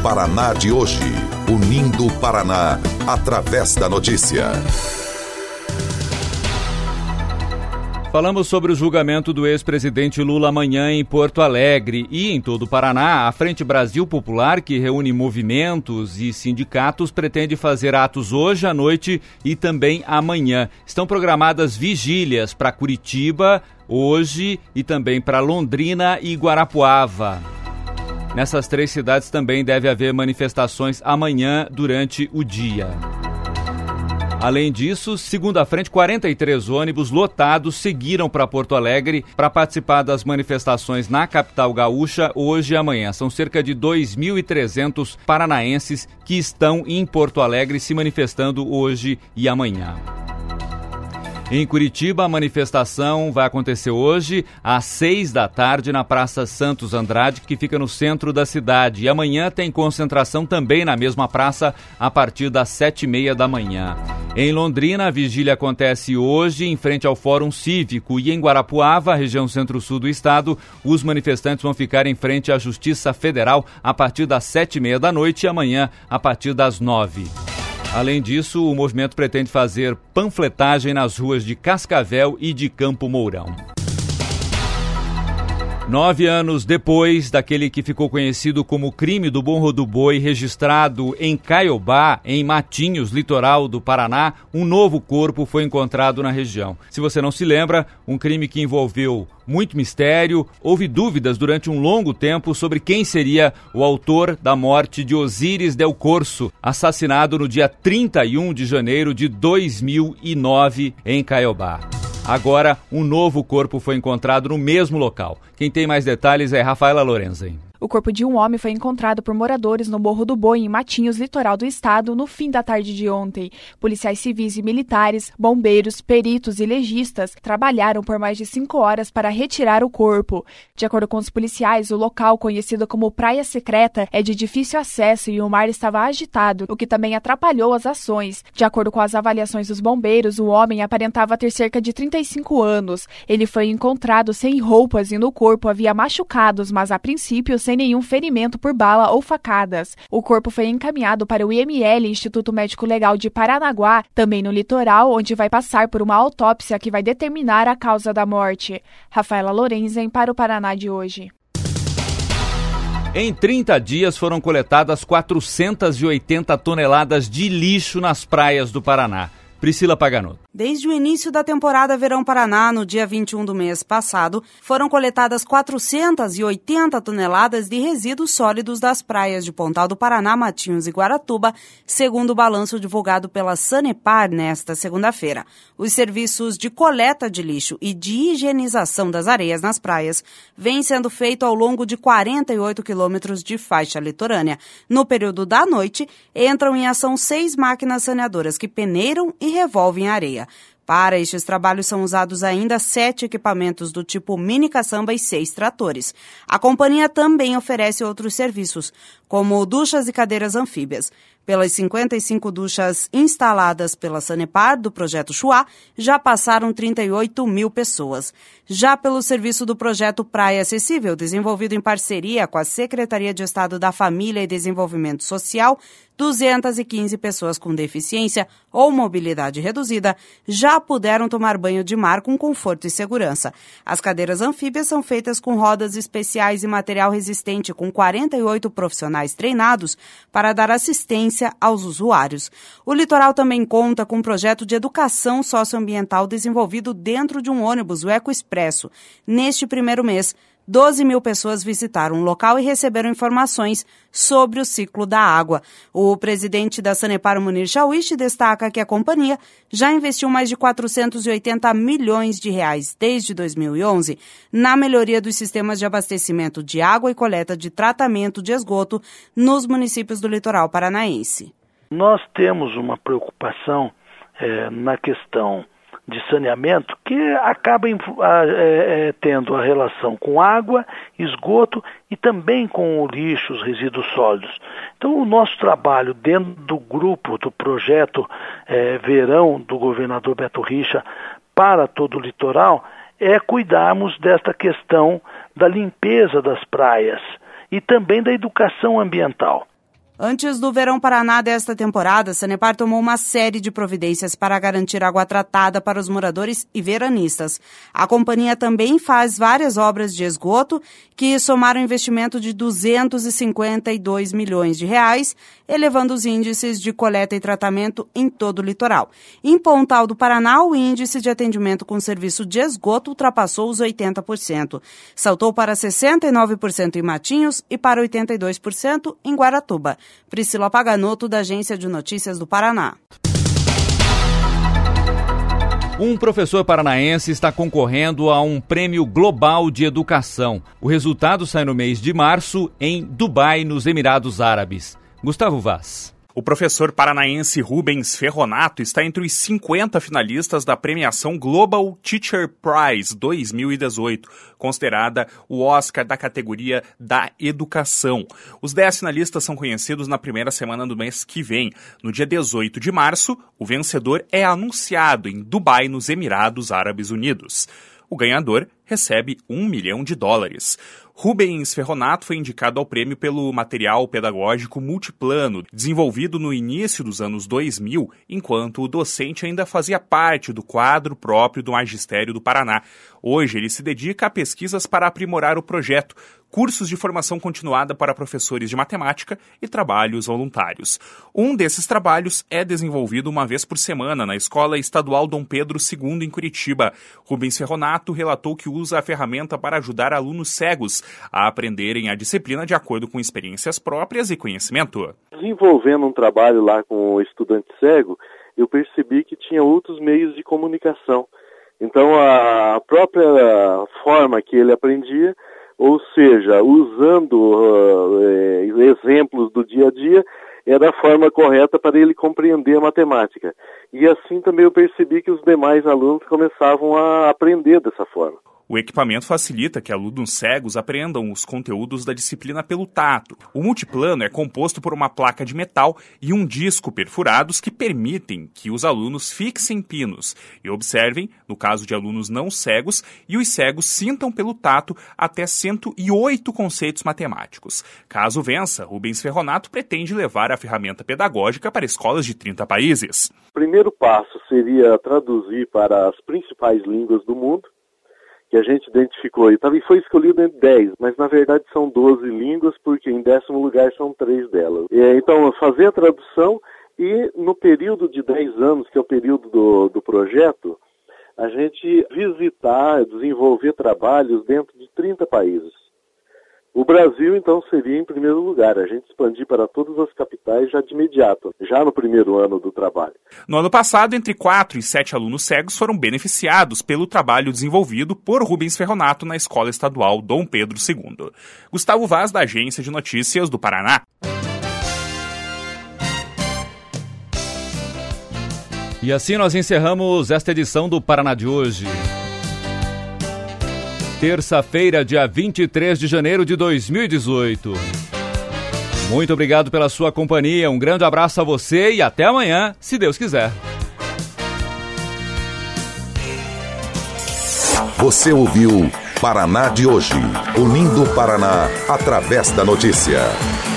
Paraná de hoje. Unindo o Paraná através da notícia. Falamos sobre o julgamento do ex-presidente Lula amanhã em Porto Alegre e em todo o Paraná. A Frente Brasil Popular, que reúne movimentos e sindicatos, pretende fazer atos hoje à noite e também amanhã. Estão programadas vigílias para Curitiba hoje e também para Londrina e Guarapuava. Nessas três cidades também deve haver manifestações amanhã durante o dia. Além disso, segundo a frente, 43 ônibus lotados seguiram para Porto Alegre para participar das manifestações na capital gaúcha hoje e amanhã. São cerca de 2.300 paranaenses que estão em Porto Alegre se manifestando hoje e amanhã. Em Curitiba, a manifestação vai acontecer hoje às 6 da tarde na Praça Santos Andrade, que fica no centro da cidade. E amanhã tem concentração também na mesma praça a partir das 7h30 da manhã. Em Londrina, a vigília acontece hoje em frente ao Fórum Cívico e em Guarapuava, região centro-sul do estado, os manifestantes vão ficar em frente à Justiça Federal a partir das 7h30 da noite e amanhã a partir das 9h. Além disso, o movimento pretende fazer panfletagem nas ruas de Cascavel e de Campo Mourão. 9 anos depois daquele que ficou conhecido como crime do Morro do Boi, registrado em Caiobá, em Matinhos, litoral do Paraná, um novo corpo foi encontrado na região. Se você não se lembra, um crime que envolveu muito mistério, houve dúvidas durante um longo tempo sobre quem seria o autor da morte de Osíris Del Corso, assassinado no dia 31 de janeiro de 2009 em Caiobá. Agora, um novo corpo foi encontrado no mesmo local. Quem tem mais detalhes é Rafaela Lorenzen. O corpo de um homem foi encontrado por moradores no Morro do Boi, em Matinhos, litoral do estado, no fim da tarde de ontem. Policiais civis e militares, bombeiros, peritos e legistas trabalharam por mais de 5 horas para retirar o corpo. De acordo com os policiais, o local, conhecido como Praia Secreta, é de difícil acesso e o mar estava agitado, o que também atrapalhou as ações. De acordo com as avaliações dos bombeiros, o homem aparentava ter cerca de 35 anos. Ele foi encontrado sem roupas e no corpo havia machucados, mas a princípio sem nenhum ferimento por bala ou facadas. O corpo foi encaminhado para o IML, Instituto Médico Legal de Paranaguá, também no litoral, onde vai passar por uma autópsia que vai determinar a causa da morte. Rafaela Lorenzen para o Paraná de hoje. Em 30 dias foram coletadas 480 toneladas de lixo nas praias do Paraná. Priscila Paganotto. Desde o início da temporada Verão Paraná, no dia 21 do mês passado, foram coletadas 480 toneladas de resíduos sólidos das praias de Pontal do Paraná, Matinhos e Guaratuba, segundo o balanço divulgado pela Sanepar nesta segunda-feira. Os serviços de coleta de lixo e de higienização das areias nas praias vêm sendo feitos ao longo de 48 quilômetros de faixa litorânea. No período da noite, entram em ação 6 máquinas saneadoras que peneiram e revolvem a areia. Para estes trabalhos são usados ainda 7 equipamentos do tipo mini caçamba e 6 tratores. A companhia também oferece outros serviços, como duchas e cadeiras anfíbias. Pelas 55 duchas instaladas pela Sanepar do projeto Chuá, já passaram 38 mil pessoas. Já pelo serviço do projeto Praia Acessível, desenvolvido em parceria com a Secretaria de Estado da Família e Desenvolvimento Social, 215 pessoas com deficiência ou mobilidade reduzida já puderam tomar banho de mar com conforto e segurança. As cadeiras anfíbias são feitas com rodas especiais e material resistente, com 48 profissionais treinados para dar assistência aos usuários. O litoral também conta com um projeto de educação socioambiental desenvolvido dentro de um ônibus, o Eco Expresso. Neste primeiro mês, 12 mil pessoas visitaram o local e receberam informações sobre o ciclo da água. O presidente da Sanepar, Munir Shawish, destaca que a companhia já investiu mais de 480 milhões de reais desde 2011 na melhoria dos sistemas de abastecimento de água e coleta de tratamento de esgoto nos municípios do litoral paranaense. Nós temos uma preocupação na questão de saneamento que acaba tendo a relação com água, esgoto e também com o lixo, os resíduos sólidos. Então o nosso trabalho dentro do grupo do projeto Verão do governador Beto Richa para todo o litoral é cuidarmos desta questão da limpeza das praias e também da educação ambiental. Antes do Verão Paraná desta temporada, a Sanepar tomou uma série de providências para garantir água tratada para os moradores e veranistas. A companhia também faz várias obras de esgoto que somaram investimento de 252 milhões de reais, elevando os índices de coleta e tratamento em todo o litoral. Em Pontal do Paraná, o índice de atendimento com serviço de esgoto ultrapassou os 80%. Saltou para 69% em Matinhos e para 82% em Guaratuba. Priscila Paganoto, da Agência de Notícias do Paraná. Um professor paranaense está concorrendo a um prêmio global de educação. O resultado sai no mês de março em Dubai, nos Emirados Árabes. Gustavo Vaz. O professor paranaense Rubens Ferronato está entre os 50 finalistas da premiação Global Teacher Prize 2018, considerada o Oscar da categoria da educação. Os 10 finalistas são conhecidos na primeira semana do mês que vem. No dia 18 de março, o vencedor é anunciado em Dubai, nos Emirados Árabes Unidos. O ganhador recebe $1 milhão. Rubens Ferronato foi indicado ao prêmio pelo material pedagógico multiplano, desenvolvido no início dos anos 2000, enquanto o docente ainda fazia parte do quadro próprio do Magistério do Paraná. Hoje ele se dedica a pesquisas para aprimorar o projeto, cursos de formação continuada para professores de matemática e trabalhos voluntários. Um desses trabalhos é desenvolvido uma vez por semana na Escola Estadual Dom Pedro II, em Curitiba. Rubens Ferronato relatou que usa a ferramenta para ajudar alunos cegos a aprenderem a disciplina de acordo com experiências próprias e conhecimento. Desenvolvendo um trabalho lá com o estudante cego, eu percebi que tinha outros meios de comunicação. Então, a própria forma que ele aprendia, ou seja, usando exemplos do dia a dia, era a forma correta para ele compreender a matemática. E assim também eu percebi que os demais alunos começavam a aprender dessa forma. O equipamento facilita que alunos cegos aprendam os conteúdos da disciplina pelo tato. O multiplano é composto por uma placa de metal e um disco perfurados que permitem que os alunos fixem pinos e observem, no caso de alunos não cegos, e os cegos sintam pelo tato até 108 conceitos matemáticos. Caso vença, Rubens Ferronato pretende levar a ferramenta pedagógica para escolas de 30 países. O primeiro passo seria traduzir para as principais línguas do mundo, que a gente identificou, e foi escolhido entre 10, mas na verdade são 12 línguas, porque em 10º lugar são 3 delas. Então, fazer a tradução e no período de 10 anos, que é o período do projeto, a gente visitar, desenvolver trabalhos dentro de 30 países. O Brasil, então, seria em primeiro lugar, a gente expandir para todas as capitais já de imediato, já no primeiro ano do trabalho. No ano passado, entre 4 e 7 alunos cegos foram beneficiados pelo trabalho desenvolvido por Rubens Ferronato na Escola Estadual Dom Pedro II. Gustavo Vaz, da Agência de Notícias do Paraná. E assim nós encerramos esta edição do Paraná de hoje. Terça-feira, dia 23 de janeiro de 2018. Muito obrigado pela sua companhia, um grande abraço a você e até amanhã, se Deus quiser. Você ouviu Paraná de hoje, unindo o Paraná através da notícia.